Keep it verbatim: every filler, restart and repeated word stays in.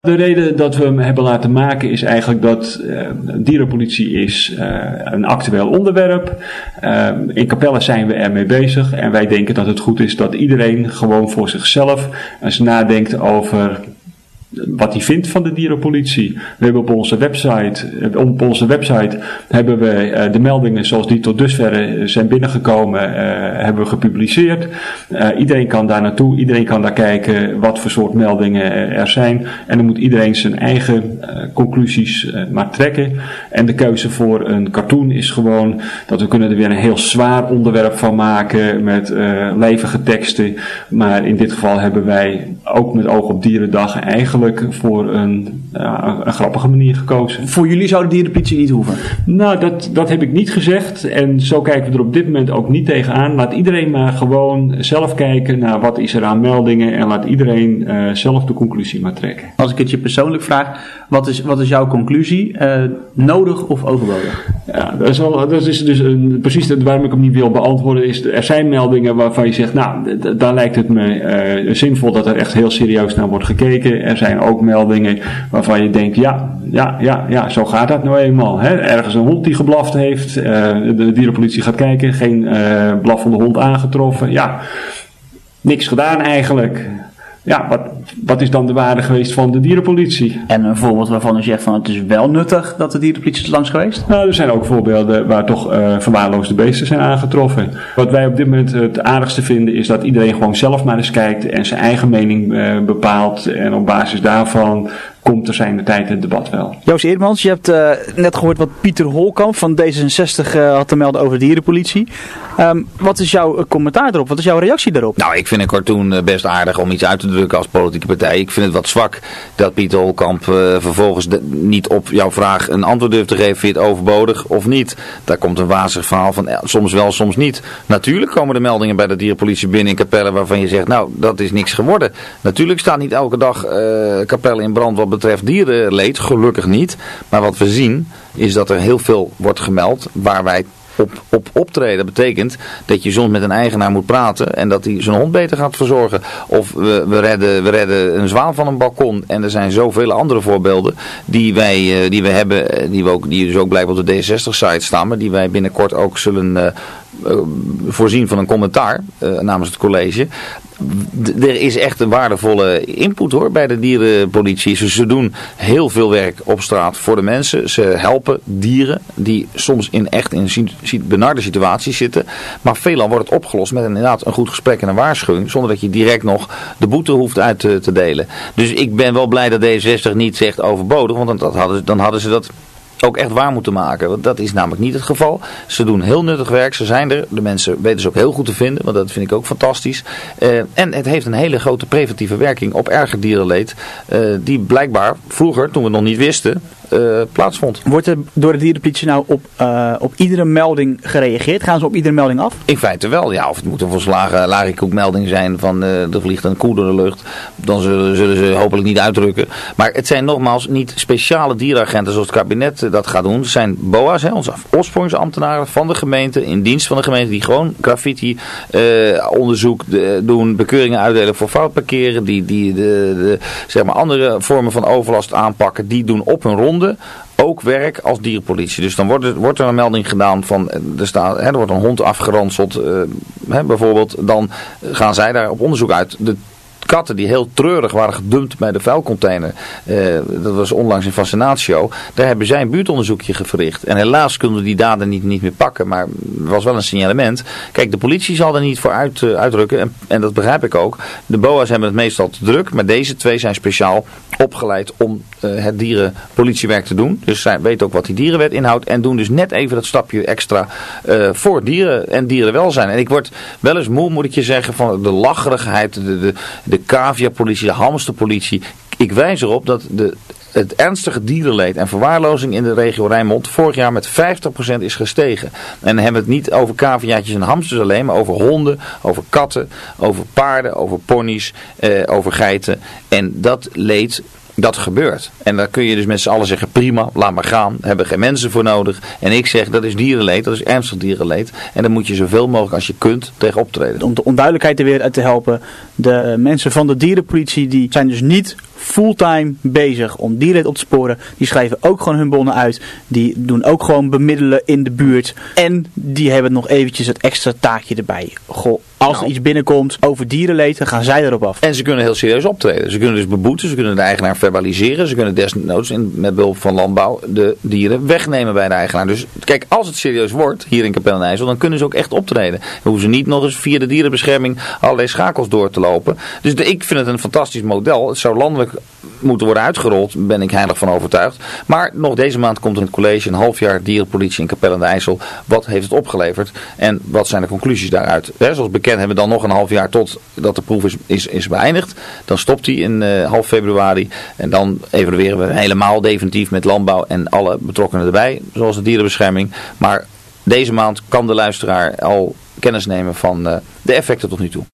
De reden dat we hem hebben laten maken is eigenlijk dat uh, dierenpolitie is uh, een actueel onderwerp. Uh, in Capelle zijn we ermee bezig en wij denken dat het goed is dat iedereen gewoon voor zichzelf eens nadenkt over wat hij vindt van de dierenpolitie. We hebben op onze website, op onze website hebben we uh, de meldingen zoals die tot dusver zijn binnengekomen, uh, hebben we gepubliceerd. Uh, iedereen kan daar naartoe, iedereen kan daar kijken wat voor soort meldingen er zijn. En dan moet iedereen zijn eigen uh, conclusies uh, maar trekken. En de keuze voor een cartoon is gewoon dat we kunnen er weer een heel zwaar onderwerp van maken met uh, levige teksten. Maar in dit geval hebben wij ook met oog op Dierendag eigenlijk voor een, uh, een grappige manier gekozen. Voor jullie zou de dierenpolitie niet hoeven? Nou, dat, dat heb ik niet gezegd. En zo kijken we er op dit moment ook niet tegenaan. Laat iedereen maar gewoon zelf kijken naar wat is er aan meldingen. En laat iedereen uh, zelf de conclusie maar trekken. Als ik het je persoonlijk vraag, wat is, wat is jouw conclusie? Uh, nodig of overbodig? Ja, dat is, wel, dat is dus een, precies waarom ik hem niet wil beantwoorden. Is, er zijn meldingen waarvan je zegt, nou, d- daar lijkt het me uh, zinvol dat er echt heel serieus naar wordt gekeken. Er zijn ook meldingen waarvan je denkt, ja, ja, ja, ja, zo gaat dat nou eenmaal. Hè? Ergens een hond die geblaft heeft, uh, de dierenpolitie gaat kijken, geen uh, blaffende hond aangetroffen. Ja, niks gedaan eigenlijk. Ja, wat, wat is dan de waarde geweest van de dierenpolitie? En een voorbeeld waarvan u zegt van het is wel nuttig dat de dierenpolitie is langs geweest? Nou, er zijn ook voorbeelden waar toch uh, verwaarloosde beesten zijn aangetroffen. Wat wij op dit moment het aardigste vinden is dat iedereen gewoon zelf maar eens kijkt en zijn eigen mening uh, bepaalt. En op basis daarvan komt er zijn de tijd het debat wel. Joost Eerdmans, je hebt uh, net gehoord wat Pieter Holkamp van D zesenzestig uh, had te melden over de dierenpolitie. Um, wat is jouw uh, commentaar erop? Wat is jouw reactie daarop? Nou, ik vind een cartoon uh, best aardig om iets uit te drukken als politieke partij. Ik vind het wat zwak dat Pieter Holkamp uh, vervolgens de, niet op jouw vraag een antwoord durft te geven. Vind je het overbodig of niet? Daar komt een wazig verhaal van, ja, soms wel, soms niet. Natuurlijk komen er meldingen bij de dierenpolitie binnen in Capelle waarvan je zegt, nou, dat is niks geworden. Natuurlijk staat niet elke dag uh, Capelle in brand wat betreft dierenleed, gelukkig niet. Maar wat we zien is dat er heel veel wordt gemeld waar wij op, op optreden. Dat betekent dat je soms met een eigenaar moet praten en dat hij zijn hond beter gaat verzorgen. Of we, we, redden, we redden een zwaan van een balkon. En er zijn zoveel andere voorbeelden die wij die we hebben, die, we ook, die dus ook blijkbaar op de D zesenzestig site staan, maar die wij binnenkort ook zullen uh, uh, voorzien van een commentaar uh, namens het college. D- er is echt een waardevolle input hoor bij de dierenpolitie. Ze, ze doen heel veel werk op straat voor de mensen. Ze helpen dieren die soms in echt in benarde situaties zitten. Maar veelal wordt het opgelost met inderdaad een goed gesprek en een waarschuwing. Zonder dat je direct nog de boete hoeft uit te, te delen. Dus ik ben wel blij dat D zesenzestig niet zegt overbodig. Want dat hadden, dan hadden ze dat ook echt waar moeten maken. Want dat is namelijk niet het geval. Ze doen heel nuttig werk. Ze zijn er. De mensen weten ze ook heel goed te vinden. Want dat vind ik ook fantastisch. Uh, en het heeft een hele grote preventieve werking op erger dierenleed. Uh, die blijkbaar vroeger, toen we het nog niet wisten, Uh, plaatsvond. Wordt er door de dierenpolitie nou op, uh, op iedere melding gereageerd? Gaan ze op iedere melding af? In feite wel, ja. Of het moet een volslagen larikoekmelding zijn van uh, er vliegt een koe door de lucht. Dan zullen, zullen ze hopelijk niet uitdrukken. Maar het zijn nogmaals niet speciale dierenagenten zoals het kabinet uh, dat gaat doen. Het zijn B O A's, hè, onze oorsprongsambtenaren van de gemeente, in dienst van de gemeente, die gewoon graffiti uh, onderzoek uh, doen, bekeuringen uitdelen voor foutparkeren, die, die de, de, zeg maar andere vormen van overlast aanpakken, die doen op hun ronde ook werk als dierenpolitie. Dus dan wordt er, wordt er een melding gedaan van, er, staat, hè, er wordt een hond afgeranseld, uh, hè, bijvoorbeeld. Dan gaan zij daar op onderzoek uit. De katten die heel treurig waren gedumpt bij de vuilcontainer. Uh, dat was onlangs in Fascinatio. Daar hebben zij een buurtonderzoekje verricht. En helaas konden die daden niet, niet meer pakken. Maar er was wel een signalement. Kijk, de politie zal er niet voor uit, uh, uitdrukken. En, en dat begrijp ik ook. De B O A's hebben het meestal te druk. Maar deze twee zijn speciaal opgeleid om uh, het dierenpolitiewerk te doen. Dus zij weten ook wat die dierenwet inhoudt. En doen dus net even dat stapje extra uh, voor dieren en dierenwelzijn. En ik word wel eens moe, moet ik je zeggen, van de lacherigheid, de, de, de caviapolitie, de hamsterpolitie. Ik wijs erop dat de, het ernstige dierenleed en verwaarlozing in de regio Rijnmond vorig jaar met vijftig procent is gestegen. En dan hebben we het niet over caviaatjes en hamsters alleen, maar over honden, over katten, over paarden, over ponies, eh, over geiten. En dat leed, dat gebeurt. En dan kun je dus met z'n allen zeggen, prima, laat maar gaan. Hebben geen mensen voor nodig. En ik zeg, dat is dierenleed, dat is ernstig dierenleed. En daar moet je zoveel mogelijk als je kunt tegen optreden. Om de onduidelijkheid er weer uit te helpen. De mensen van de dierenpolitie die zijn dus niet fulltime bezig om dieren op te sporen. Die schrijven ook gewoon hun bonnen uit. Die doen ook gewoon bemiddelen in de buurt. En die hebben nog eventjes het extra taakje erbij. Goh, als nou. er iets binnenkomt over dierenleed, dan gaan zij erop af. En ze kunnen heel serieus optreden. Ze kunnen dus beboeten, ze kunnen de eigenaar verbaliseren. Ze kunnen desnoods in, met behulp van landbouw de dieren wegnemen bij de eigenaar. Dus kijk, als het serieus wordt hier in Capelle aan den IJssel, dan kunnen ze ook echt optreden. Dan hoeven ze niet nog eens via de dierenbescherming allerlei schakels door te lopen. Dus de, ik vind het een fantastisch model. Het zou landelijk moeten worden uitgerold, ben ik heilig van overtuigd. Maar nog deze maand komt er in het college een half jaar dierenpolitie in Capelle aan den IJssel. Wat heeft het opgeleverd en wat zijn de conclusies daaruit? He, zoals bekend hebben we dan nog een half jaar tot dat de proef is, is, is beëindigd. Dan stopt die in uh, half februari en dan evalueren we helemaal definitief met landbouw en alle betrokkenen erbij, zoals de dierenbescherming. Maar deze maand kan de luisteraar al kennis nemen van uh, de effecten tot nu toe.